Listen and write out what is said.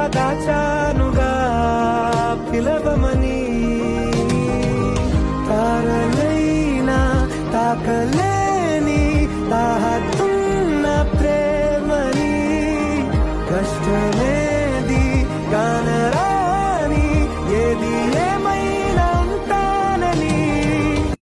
దాచానుగా పిలవమని తారలైనా తాకలేని తాహతున్న ప్రేమని కష్టమేది కానరా